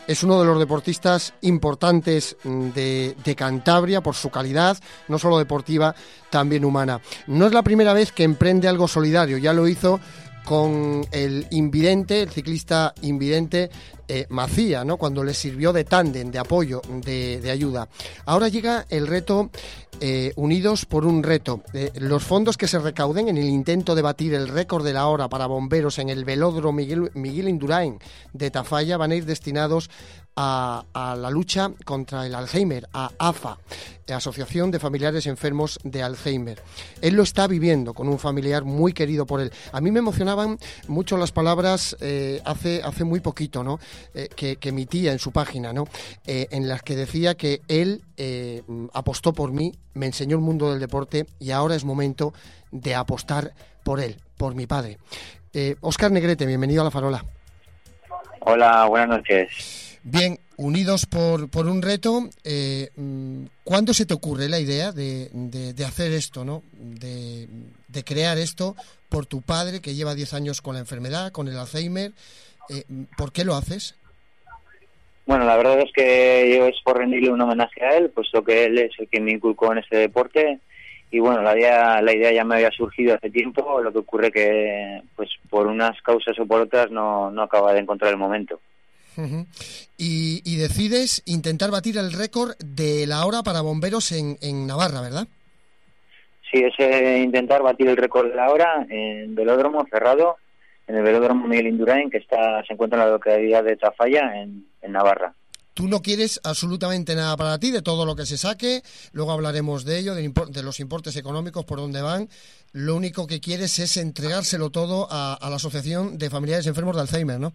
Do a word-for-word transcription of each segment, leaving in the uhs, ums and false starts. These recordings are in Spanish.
Es uno de los deportistas importantes de, de Cantabria por su calidad, no solo deportiva, también humana. No es la primera vez que emprende algo solidario, ya lo hizo con el invidente, el ciclista invidente eh, Macía, ¿no? Cuando le sirvió de tándem, de apoyo, de, de ayuda. Ahora llega el reto eh, Unidos por un reto. Eh, los fondos que se recauden en el intento de batir el récord de la hora para bomberos en el velódromo Miguel, Miguel Indurain de Tafalla van a ir destinados a, a la lucha contra el Alzheimer, a AFA, Asociación de Familiares Enfermos de Alzheimer. Él lo está viviendo con un familiar muy querido por él. A mí me emocionaban mucho las palabras eh, hace, hace muy poquito, ¿no? Eh, que, que emitía en su página, ¿no? Eh, en las que decía que él eh, apostó por mí, me enseñó el mundo del deporte y ahora es momento de apostar por él, por mi padre. Eh, Óscar Negrete, bienvenido a La Farola. Hola, buenas noches. Bien, unidos por, por un reto, eh, ¿cuándo se te ocurre la idea de, de, de hacer esto, ¿no? De, de crear esto por tu padre, que lleva diez años con la enfermedad, con el Alzheimer? Eh, ¿Por qué lo haces? Bueno, la verdad es que yo es por rendirle un homenaje a él, puesto que él es el que me inculcó en este deporte. Y bueno, la idea, la idea ya me había surgido hace tiempo, lo que ocurre que pues por unas causas o por otras no, no acaba de encontrar el momento. Uh-huh. Y, y decides intentar batir el récord de la hora para bomberos en, en Navarra, ¿verdad? Sí, es eh, intentar batir el récord de la hora en velódromo cerrado, en el velódromo Miguel Indurain, que está se encuentra en la localidad de Tafalla, en, en Navarra. Tú no quieres absolutamente nada para ti, de todo lo que se saque, luego hablaremos de ello, de, import- de los importes económicos, por dónde van. Lo único que quieres es entregárselo todo a, a la Asociación de Familiares Enfermos de Alzheimer, ¿no?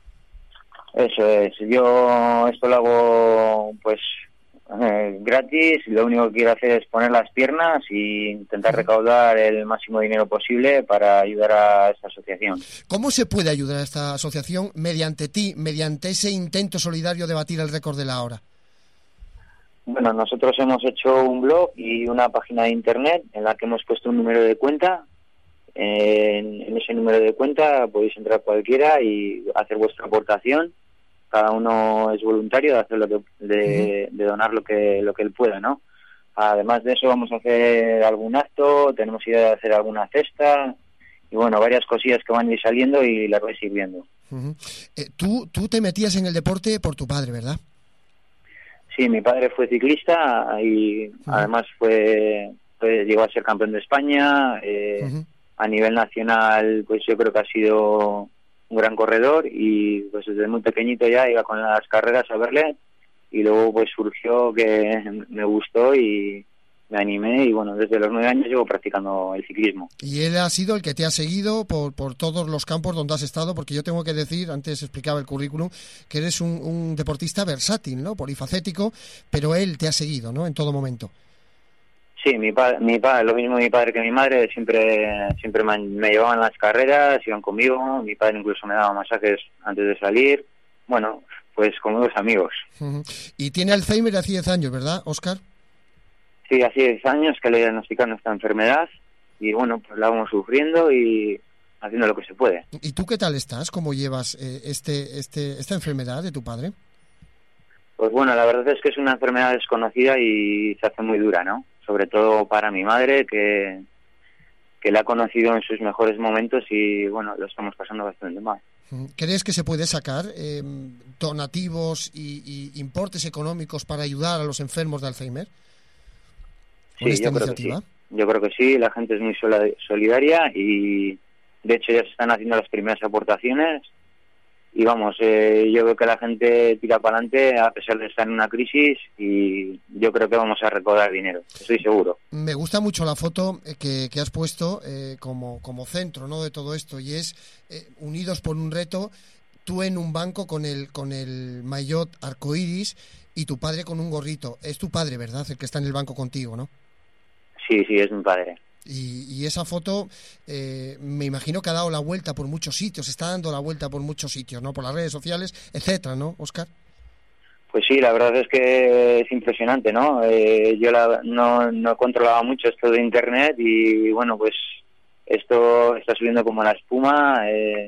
Eso es, yo esto lo hago pues eh, gratis, lo único que quiero hacer es poner las piernas e intentar recaudar el máximo dinero posible para ayudar a esta asociación. ¿Cómo se puede ayudar a esta asociación mediante ti, mediante ese intento solidario de batir el récord de la hora? Bueno, nosotros hemos hecho un blog y una página de internet en la que hemos puesto un número de cuenta. En, en ese número de cuenta podéis entrar cualquiera y hacer vuestra aportación. Cada uno es voluntario de hacer lo que, de, de donar lo que lo que él pueda, ¿no? Además de eso vamos a hacer algún acto, tenemos idea de hacer alguna cesta y bueno, varias cosillas que van a ir saliendo y las vais a ir viendo. Uh-huh. eh, tú, tú te metías en el deporte por tu padre, ¿verdad? Sí, mi padre fue ciclista y uh-huh. además fue, fue llegó a ser campeón de España. Eh, uh-huh. A nivel nacional, pues yo creo que ha sido un gran corredor y pues desde muy pequeñito ya iba con las carreras a verle y luego pues surgió que me gustó y me animé y bueno, desde los nueve años llevo practicando el ciclismo. Y él ha sido el que te ha seguido por, por todos los campos donde has estado, porque yo tengo que decir, antes explicaba el currículum, que eres un, un deportista versátil, ¿no? Polifacético, pero él te ha seguido, ¿no? En todo momento. Sí, mi padre, mi padre, lo mismo mi padre que mi madre, siempre siempre me, me llevaban a las carreras, iban conmigo, mi padre incluso me daba masajes antes de salir, bueno, pues como dos amigos. Uh-huh. Y tiene Alzheimer hace diez años, ¿verdad, Óscar? Sí, hace diez años que le diagnosticaron esta enfermedad y bueno, pues la vamos sufriendo y haciendo lo que se puede. ¿Y tú qué tal estás? ¿Cómo llevas eh, este este esta enfermedad de tu padre? Pues bueno, la verdad es que es una enfermedad desconocida y se hace muy dura, ¿no? Sobre todo para mi madre, que, que la ha conocido en sus mejores momentos y, bueno, lo estamos pasando bastante mal. ¿Crees que se puede sacar eh, donativos y, y importes económicos para ayudar a los enfermos de Alzheimer? Sí, esta yo iniciativa? creo que sí. Yo creo que sí, la gente es muy solidaria y, de hecho, ya se están haciendo las primeras aportaciones. Y vamos, eh, yo creo que la gente tira para adelante a pesar de estar en una crisis y yo creo que vamos a recaudar dinero, estoy seguro. Me gusta mucho la foto que, que has puesto eh, como, como centro, ¿no?, de todo esto, y es eh, unidos por un reto, tú en un banco con el con el maillot arcoíris y tu padre con un gorrito. Es tu padre, ¿verdad?, el que está en el banco contigo, ¿no? Sí, sí, es mi padre. Y, y esa foto, eh, me imagino que ha dado la vuelta por muchos sitios, está dando la vuelta por muchos sitios, ¿no? Por las redes sociales, etcétera, ¿no, Óscar? Pues sí, la verdad es que es impresionante, ¿no? Eh, yo la, no, no controlaba mucho esto de Internet y, bueno, pues esto está subiendo como la espuma. Eh,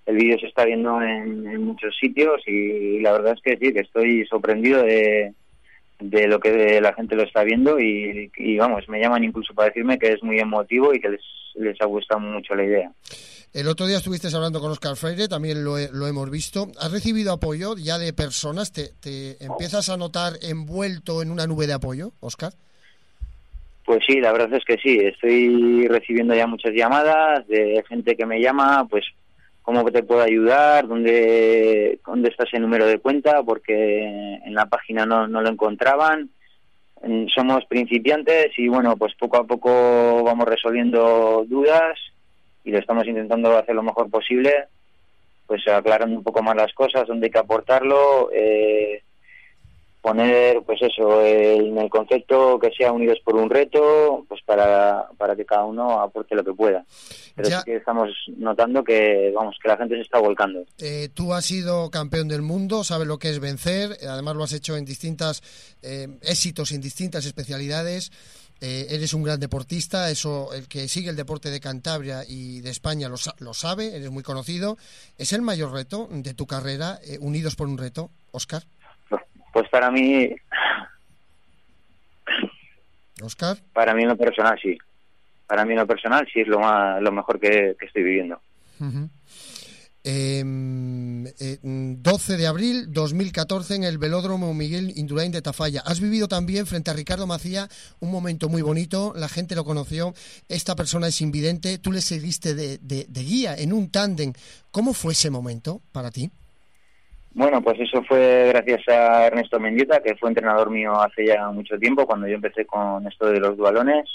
el vídeo se está viendo en, en muchos sitios y, y la verdad es que sí, que estoy sorprendido de, de lo que la gente lo está viendo y, y vamos, me llaman incluso para decirme que es muy emotivo y que les, les ha gustado mucho la idea. El otro día estuviste hablando con Óscar Freire, también lo, he, lo hemos visto. ¿Has recibido apoyo ya de personas? ¿Te, te empiezas a notar envuelto en una nube de apoyo, Óscar? Pues sí, la verdad es que sí. Estoy recibiendo ya muchas llamadas de gente que me llama, pues, ¿cómo te puedo ayudar? ¿Dónde, dónde está ese número de cuenta? Porque en la página no, no lo encontraban. Somos principiantes y, bueno, pues poco a poco vamos resolviendo dudas y lo estamos intentando hacer lo mejor posible, pues aclarando un poco más las cosas, dónde hay que aportarlo, eh, poner, pues eso, el, en el concepto que sea unidos por un reto, pues para, para que cada uno aporte lo que pueda. Pero ya. Sí que estamos notando que, vamos, que la gente se está volcando. Eh, tú has sido campeón del mundo, sabes lo que es vencer, además lo has hecho en distintas eh, éxitos, en distintas especialidades. Eh, eres un gran deportista, eso el que sigue el deporte de Cantabria y de España lo, lo sabe, eres muy conocido. ¿Es el mayor reto de tu carrera, eh, unidos por un reto, Óscar? Pues para mí... ¿Óscar? Para mí en lo personal sí. Para mí en lo personal sí es lo más, lo mejor que, que estoy viviendo. Uh-huh. Eh, eh, doce de abril dos mil catorce en el Velódromo Miguel Indurain de Tafalla. Has vivido también frente a Ricardo Macía un momento muy bonito, la gente lo conoció, esta persona es invidente, tú le seguiste de, de, de guía en un tándem. ¿Cómo fue ese momento para ti? Bueno, pues eso fue gracias a Ernesto Mendieta, que fue entrenador mío hace ya mucho tiempo, cuando yo empecé con esto de los dualones.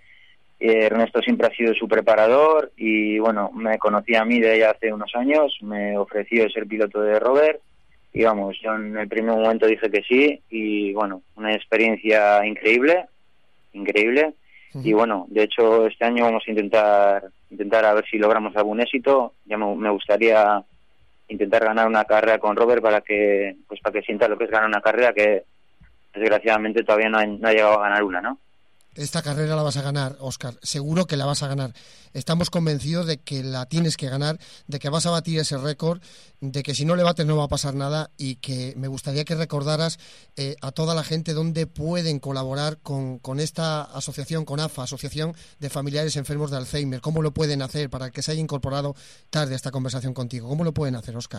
Eh, Ernesto siempre ha sido su preparador y, bueno, me conocía a mí de ella hace unos años, me ofreció ser piloto de Robert y, vamos, yo en el primer momento dije que sí y, bueno, una experiencia increíble, increíble. Uh-huh. Y, bueno, de hecho este año vamos a intentar intentar a ver si logramos algún éxito. Ya me, me gustaría intentar ganar una carrera con Robert para que pues para que sienta lo que es ganar una carrera, que desgraciadamente todavía no ha, no ha llegado a ganar una, ¿no? Esta carrera la vas a ganar, Óscar, seguro que la vas a ganar. Estamos convencidos de que la tienes que ganar, de que vas a batir ese récord, de que si no le bates no va a pasar nada y que me gustaría que recordaras eh, a toda la gente dónde pueden colaborar con, con esta asociación, con A F A, Asociación de Familiares Enfermos de Alzheimer. ¿Cómo lo pueden hacer para que se haya incorporado tarde a esta conversación contigo? ¿Cómo lo pueden hacer, Óscar?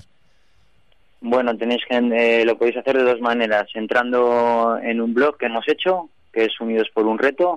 Bueno, tenéis que eh, lo podéis hacer de dos maneras, entrando en un blog que hemos hecho, que es Unidos por un Reto,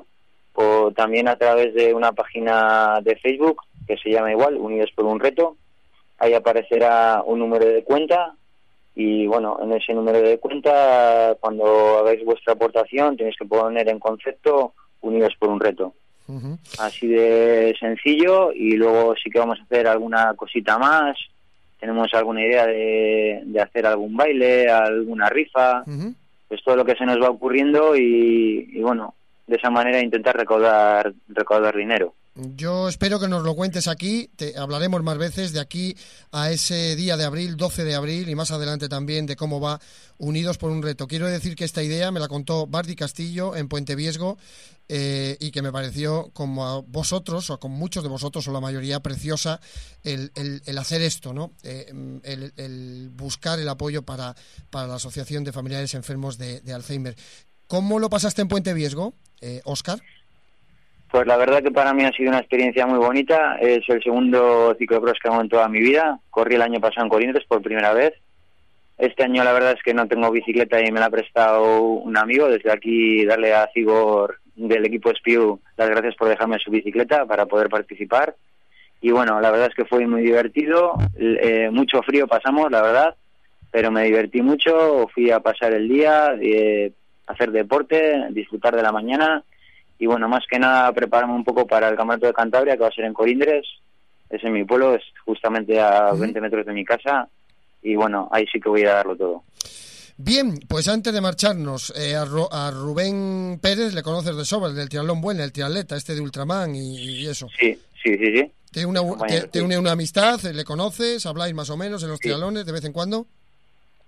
o también a través de una página de Facebook que se llama igual, Unidos por un Reto. Ahí aparecerá un número de cuenta y, bueno, en ese número de cuenta, cuando hagáis vuestra aportación, tenéis que poner en concepto Unidos por un Reto. Uh-huh. Así de sencillo, y luego sí que vamos a hacer alguna cosita más. Tenemos alguna idea de, de hacer algún baile, alguna rifa... Uh-huh. Pues todo lo que se nos va ocurriendo y, y bueno, de esa manera intentar recaudar recaudar dinero. Yo espero que nos lo cuentes aquí, te hablaremos más veces de aquí a ese día de abril, doce de abril, y más adelante también de cómo va Unidos por un Reto. Quiero decir que esta idea me la contó Bardi Castillo en Puente Viesgo eh, y que me pareció, como a vosotros, o con muchos de vosotros, o la mayoría, preciosa el, el, el hacer esto, ¿no? Eh, el, el buscar el apoyo para, para la Asociación de Familiares Enfermos de, de Alzheimer. ¿Cómo lo pasaste en Puente Viesgo, eh, Óscar? Pues la verdad que para mí ha sido una experiencia muy bonita. Es el segundo ciclocross que hago en toda mi vida. Corrí el año pasado en Colindres por primera vez. Este año la verdad es que no tengo bicicleta y me la ha prestado un amigo. Desde aquí darle a Cigor del equipo Spiu las gracias por dejarme su bicicleta para poder participar. Y bueno, la verdad es que fue muy divertido. Eh, mucho frío pasamos, la verdad, pero me divertí mucho. Fui a pasar el día, eh, hacer deporte, disfrutar de la mañana. Y bueno, más que nada prepararme un poco para el Campeonato de Cantabria, que va a ser en Colindres. Es en mi pueblo, es justamente a veinte metros de mi casa. Y bueno, ahí sí que voy a darlo todo. Bien, pues antes de marcharnos, eh, a, Ro- a Rubén Pérez le conoces de sobra, el del triatlón bueno, el triatleta, este de Ultraman y, y eso. Sí, sí, sí, sí. ¿Te une una, te, te une una amistad? ¿Le conoces? ¿Habláis más o menos en los sí. triatlones de vez en cuando?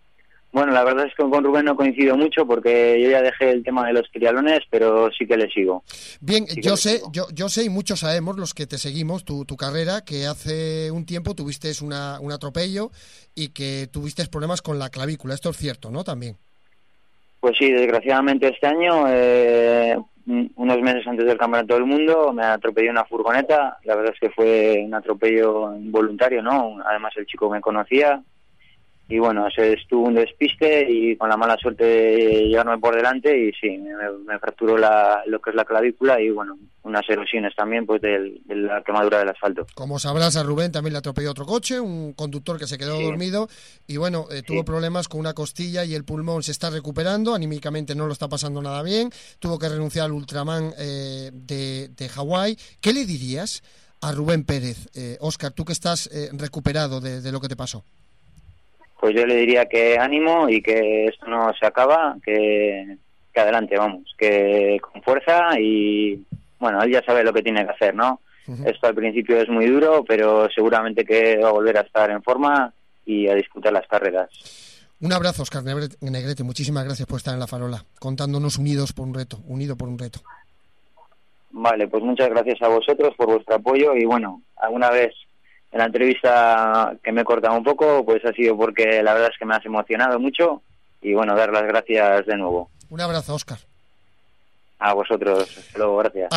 Bueno, la verdad es que con Rubén no coincido mucho porque yo ya dejé el tema de los triatlones, pero sí que le sigo. Bien, sí yo sé, yo, yo sé y muchos sabemos, los que te seguimos, tu, tu carrera, que hace un tiempo tuviste una, un atropello y que tuviste problemas con la clavícula. Esto es cierto, ¿no? También. Pues sí, desgraciadamente este año, eh, unos meses antes del Campeonato del Mundo, me atropelló una furgoneta. La verdad es que fue un atropello involuntario, ¿no? Además el chico me conocía. Y bueno, se estuvo un despiste y con la mala suerte de llevarme por delante y sí, me, me fracturó la, lo que es la clavícula y bueno, unas erosiones también pues del, de la quemadura del asfalto. Como sabrás, a Rubén también le atropelló otro coche, un conductor que se quedó Sí, dormido y bueno, eh, tuvo sí. problemas con una costilla y el pulmón. Se está recuperando, anímicamente no lo está pasando nada bien, tuvo que renunciar al Ultraman eh, de, de Hawái. ¿Qué le dirías a Rubén Pérez? Eh, Óscar, tú que estás eh, recuperado de, de lo que te pasó. Pues yo le diría que ánimo y que esto no se acaba, que, que adelante, vamos, que con fuerza y bueno, él ya sabe lo que tiene que hacer, ¿no? Uh-huh. Esto al principio es muy duro, pero seguramente que va a volver a estar en forma y a disputar las carreras. Un abrazo, Óscar Negrete, muchísimas gracias por estar en La Farola, contándonos unidos por un reto, unido por un reto. Vale, pues muchas gracias a vosotros por vuestro apoyo y bueno, alguna vez en la entrevista que me he cortado un poco, pues ha sido porque la verdad es que me has emocionado mucho y bueno, dar las gracias de nuevo. Un abrazo, Óscar. A vosotros, hasta luego, gracias.